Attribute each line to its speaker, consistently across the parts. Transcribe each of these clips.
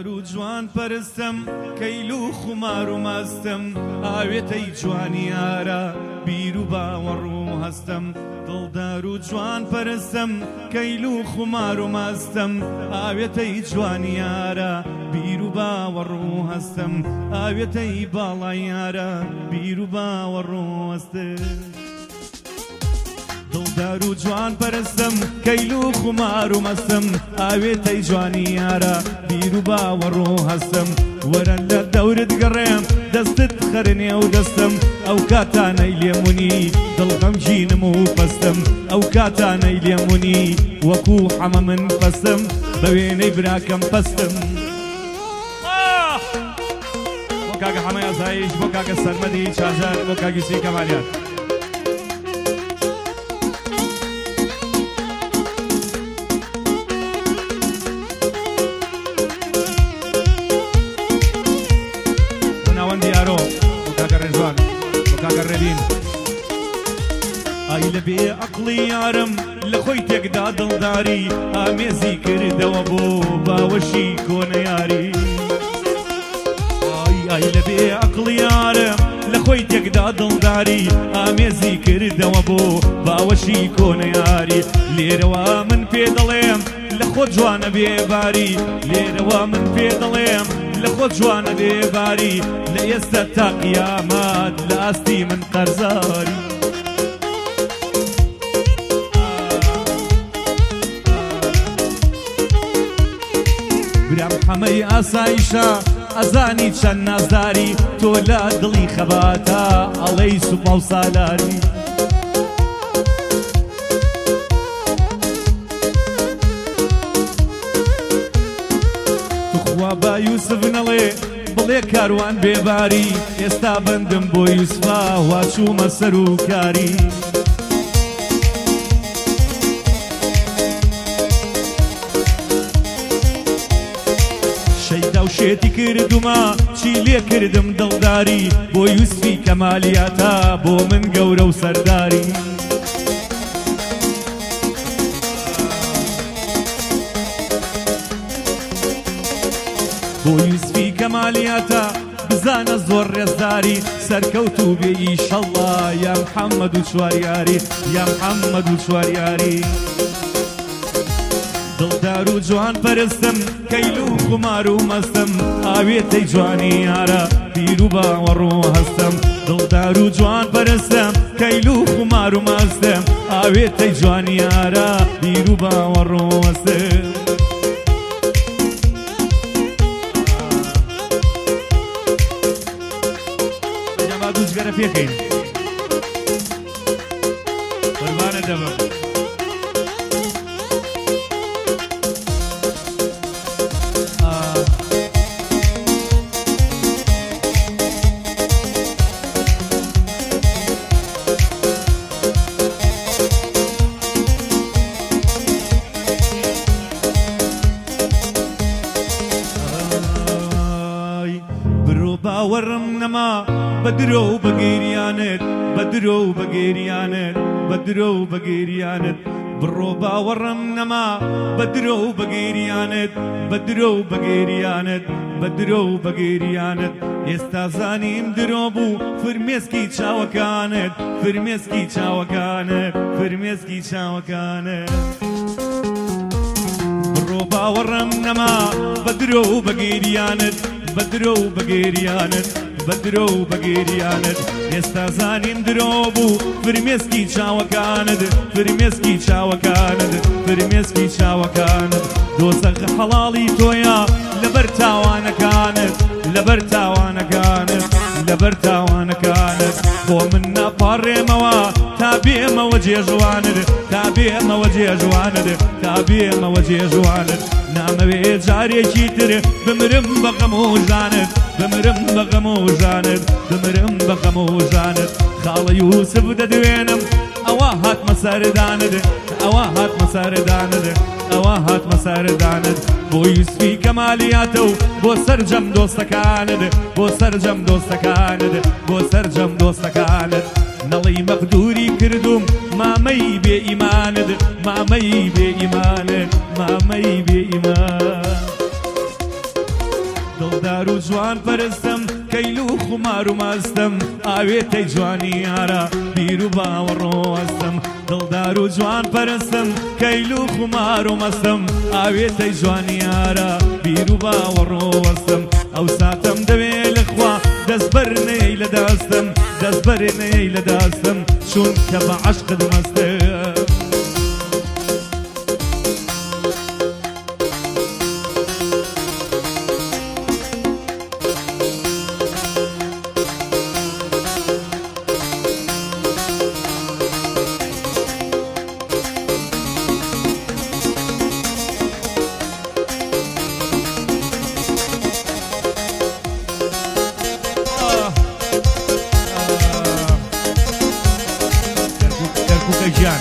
Speaker 1: دڵدار و جوان پەرستم کەیل و خومار و مەستم ئاوێتەی جوانی یارە بیر و باوەڕ و هەستم دڵدار و جوان پەرستم کەیل و خومار و مەستم ئاوێتەی جوانی یارە بیر و باوەڕ و هەستم ئاوێتەی باڵای یارە بیر و باوەڕ و هەستم دڵدار و جوان پەرستم کەیل و خومار و مەستم ئاوێتەی جوانی یارە بیر و باوەڕ و هەستم وەرە لە دەورت گەڕێم دەستت خەرنێ و دەستم ئەو کاتانەی لێمونی دڵغەمگینم و پەستم ئەو کاتانەی لێمونی وەکو حەمە من پەستم بە وێنەی براکەم پەستم بۆ کاکە حەمەی ئەزایش بۆ کاکە سەرمەدی چاژار بۆ کاگیسی کەمالیات ئای لە بێ عەقڵی یارم لە خۆی تێکدا دڵداری ئامێزی کردەوە بۆ باوەشی کۆنە یاری ئای لە بێ عەقڵی یارم لە خۆی تێکدا دڵداری ئامێزی کردەوە بۆ باوەشی کۆنە یاری لێرەوە من پێ دەڵێم لە خۆ جوانە بێباری لێرەوە من پێ دەڵێم لە خۆ جوانە بێباری لە ئێستا تا قیامەت لە ئاستی من قەرزاری برام حەمەی ئاسایشە ئەزانی چەند نازداری تۆ لە دڵی خەباتە ئەڵەی سوپا و سالاری توخوا با یوسف نەڵێ بڵێ کاروان بێباری ئێستا بەندم بۆ یوسفا واچوومە سەر و کاری شەیدا و شێتی کردومە چی لێ کردم دڵداری بۆ یوسفی کەمالیاتە بۆ من گەورە و سەرداری بۆ یوسفی کەمالیاتە بزانە زۆر ڕێزداری سەرکەوت و بێ ئیشەڵڵا یا محەممەد و چواریاری یا محەممەد و چواریاری دڵدار و جوان پەرستم کەیل و خومار و مەستم ئاوێتەی جوانی یارە بیر و باوەڕ و هەستم دڵدار و جوان پەرستم کەیل و خومار و مەستم ئاوێتەی جوانی یارە بیر و باوەڕ و هەستم دووجگەرە پێکەین قوربانە دەبم باوەڕم نەما بەدرۆ و بەگەیریانت بەدرۆ و بەگەیریانت بەدرۆ و بەگەیریانت بڕۆ باوەڕم نەما بەدرۆ و بەگەیریانت بەدرۆ و بەگەیریانت بەدرۆ و بەگەیریانت ئێستا زانیم درۆ بوو فرمێسکی چاوەکانت فرمێسکی چاوەکانت فرمێسکی چاوەکانت بڕۆ باوەڕم نەما بەدرۆ و بەگەیریانت بەدرۆ و بەگەیریانت بەدرۆ و بەگەیریانت ئێستا زانیم درۆ بوو فرمێسکی چاوەکانت فرمێسکی چاوەکانت فرمێسکی چاوەکانت دۆزەخ حەڵاڵی تۆیە لەبەر تاوانەکانت لەبەر تاوانەکانت لەبەر تاوانەکانت بۆ من ناپاڕێمەوە تا بێمەوە جێژوانت تا بێمەوە جێژوانت تا بێمەوە جێژوانت نامەوێ جارێکی تر بمرم بە غەم و ژانت بمرم بە غەم و ژانت بمرم بە غەم و ژانت خاڵە یوسف دەدوێنم ئەوە هاتمە سەردانت ئەوە هاتمە سەردانت ئەوە هاتمە سەردانت بۆ یوسفی کەمالیاتە و بۆ سەرجەم دۆستەکانت بۆ سەرجەم دۆستەکانت بۆ سەرجەم دۆستەکانت نەڵی مەقدوری کردوم مامەی بێ ئیمانت مامەی بێ ئیمانت مامەی بێ ئیمان دڵدار و جوان پەرستم کەیل و خومار و مەستم ئاوێتەی جوانی یارە بیر و باوەڕۆستم دڵدار و جوان پەرستم کەیل و خومار و مەستم ئاوێتەی جوانی یارە بیر و باوەڕۆستم ئەو ساتم دەوێ لەخوا دەستبەرنەی لە دەستم دەستبەرنەی لە دەستم چونکە بە عەشقت مەستم جان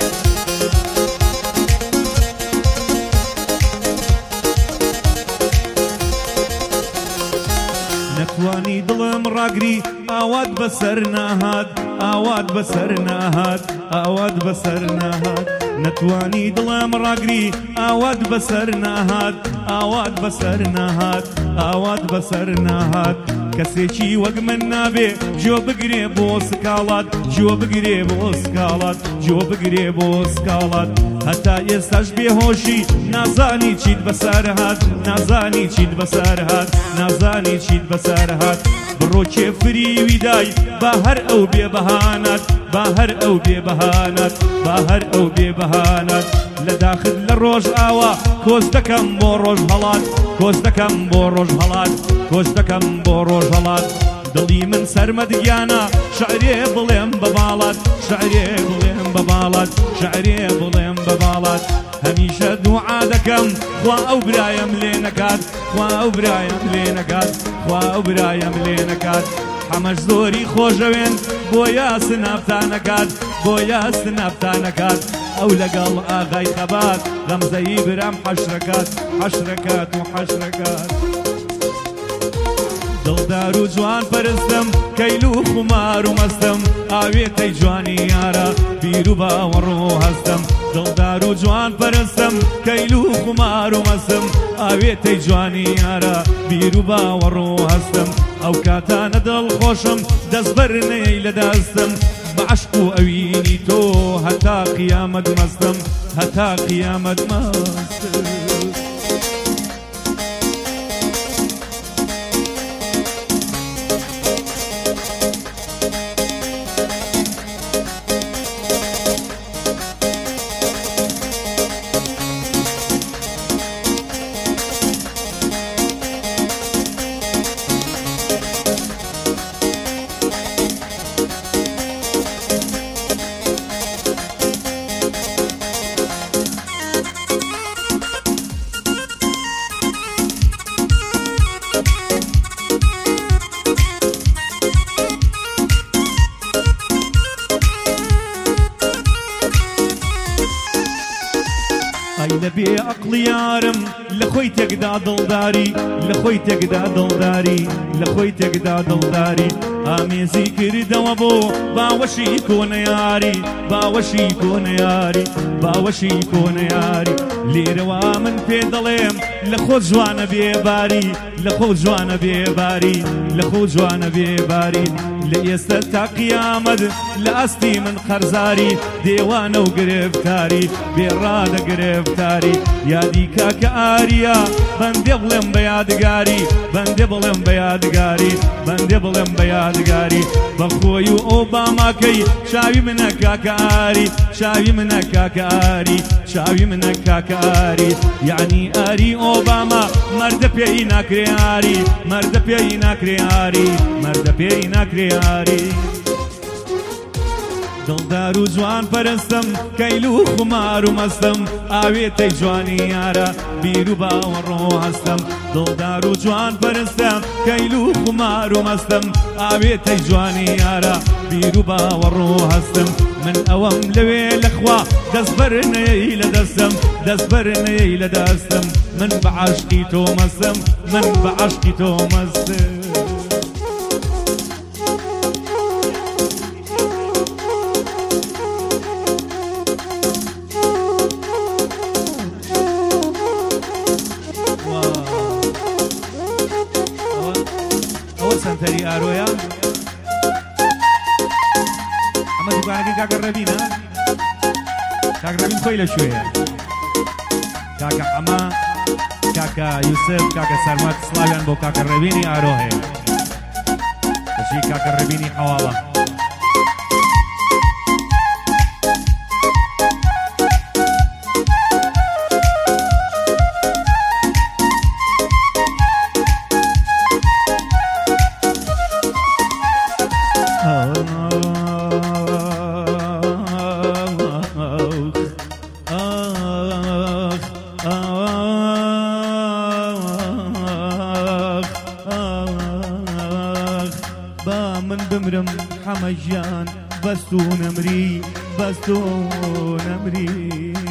Speaker 1: نتوانی دڵم ڕاگری ئاوات بەسەر ناهات ئاوات بەسەر ناهات ئاوات بەسەر ناهات نتوانی دڵم ڕاگری ئاوات بەسەر ناهات ئاوات بەسەر ناهات ئاوات بەسەر ناهات کەسێکی وەک من نابێ جۆ بگرێ بۆ سکاڵات جۆ بگرێ بۆ سکاڵات جۆ بگرێ بۆ سکاڵات هەتا ئێستاش بێهۆشی نازانی چیت بەسەر هات نازانی چیت بەسەر هات نازانی چیت بەسەر هات بڕۆ کێفری دای با هەر ئەو بێبەهانات با هەر ئەو بێبەهانات با هەر ئەو بێبەهانات لە داخل لە ڕۆژ ئاوا کۆز دەکەم بۆ ڕۆژ هەڵات کۆز دەکەم بۆ ڕۆژ هەڵات کۆز دەکەم بۆ ڕۆژ هەڵات دڵی من سەرمەدگیانە شعرێ بڵێم بە باڵات شعرێ بڵێم بە باڵات شعرێ بڵێم بە باڵات هەمیشە دوعا دەکەم خوا ئەو برایم لێ نەکات خوا ئەو برایم لێ نەکات خوا ئەو برایم لێ نەکات حەمەش زۆری خۆشەوێن بۆ یاسن ئافتانەکات بۆ یاسن ئافتانەکات ئەو لەگەڵ ئاغای خەبات غەمزەی برام حەشرەکات حەشرەکات و حەشرەکات دڵدار و جوان پەرستم کەیل و خومار و مەستم ئاوێتەی جوانی یارە بیر و باوەڕ و هەستم دڵدار و جوان پەرستم کەیل و خومار و مەستم ئاوێتەی جوانی یارە بیر و باوەڕ و هەستم ئەو کاتانە دڵخۆشم دەستبەرنەی لە دەستم بە عەشق و ئەوینی تۆ هەتا قیامەت مەستم هەتا قیامەت مەستم لەبێ عەقڵی یارم لە خۆی تێکدا دڵداری لە خۆی تێکدا دڵداری لە خۆی تێکدا دڵداری ئامێزی کردەوە بۆ باوەشی کۆنەیاری باوەشی کۆنەیاری باوەشی کۆنەیاری لێرەوە من پێ دەڵێم لە خۆ جوانە بێباری لە خۆ جوانە بێباری لە خۆ جوانە بێباری لە ئێستا تا قیامەت لە ئەستی من قەرزاری دێوانە و گرفتاری بێڕادە گرفتاری یادی کاکە ئاریا بەندێ بڵێم بە یادگاری بەندێ بڵێم بە یادگاری بەندێ بڵێم بە یادگاری بەخۆی و ئۆباماکەی چاوی منە کاکە ئاری چاوی منە کاکە ئاری چاوی منە کاکە ئاری یعنی ئاری ئۆباما مەردە پێی ناکرێ ئاری مەردە پێی ناکرێ ئاری مەردە پێی ناکرێ ئاری دڵدار و جوان پەرستم کەیل و خومار و مەستم ئاوێتەی جوانی یارە بیر و باوەڕ و هەستم دڵدار و جوان پەرستم کەیل و خومار و مەستم ئاوێتەی جوانی یارە بیر و باوەڕ و هەستم من ئەوەم لەوێ لەخوا دەستبەرنەی لە دەستم دەستبەرنەی لە دەستم من بە عەشقی تۆ مەستم من بە عەشقی تۆ مەستم تەری ئارۆیە ئەمە دوکانەکەی کاکە ڕەبینە کاکە ڕەبین خۆی لە شوێیە کاکە ئەمە کاکە یوسف کاکە سەرمەت سڵاویان بۆ کاکە ڕەبینی ئارۆ هەیە بەشی کاکە ڕەبینی حەواڵە حمجان بستون امري بستون امري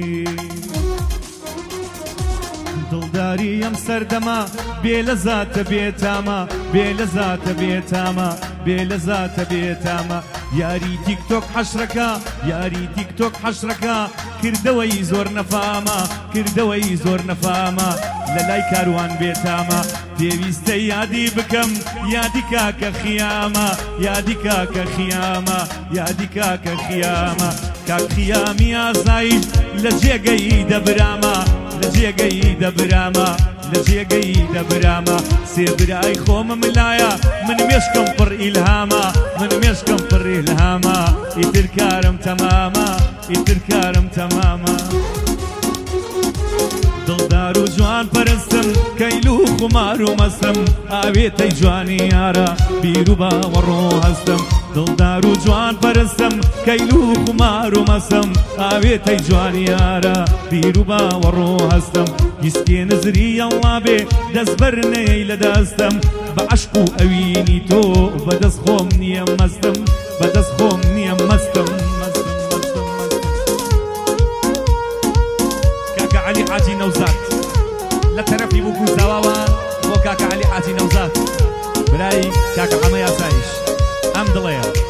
Speaker 1: دڵداری ئەم سەردەما بێ لە زاتە بێتامە بێ لە زاتە بێتامە بێ لە زاتە بێتامە یاری تیکتۆک حەشرەکە یاری تیکتۆک حەشرەکە کردەوەی زۆر نەفامە کردەوەی زۆر نەفامە لە لای کاروان بێتامە پێویستە یادی بکەم یادی کاکە خیامە یادی کاکە خیامە یادی کاکە خیامە کاک خیامی ئازایش لە جێگەی دەبرامە لە جێگەی دەبرامە لە جێگەی دەبرامە سێبرای خۆمم لایە من مێشکم پڕ ئیلهامە من مێشکم پڕ ئیلهامە ئیتر کارم تەمامە ئیتر کارم تەمامە دڵدار و جوان پەرستم کەیل و خومار و مەستم ئاوێتەی جوانی یارە بیر و باوەڕ و هەستم دڵدار و جوان پەرستم کەیل و خومار و مەستم ئاوێتەی جوانی یارە بیر و باوەڕ و هەستم هیسکێ نزری ئەڵڵا بێ دەست بەرنەی لە دەستم بە عەشق و ئەوینی تۆ بەدەست خۆم نییە مەستم بەدەست خۆم نییە مەستم علي حاجي نوزات لا ترفي بوكو زواوا بو كاكا علي حاجي نوزات براي كاكا حمايا سايش ام دليا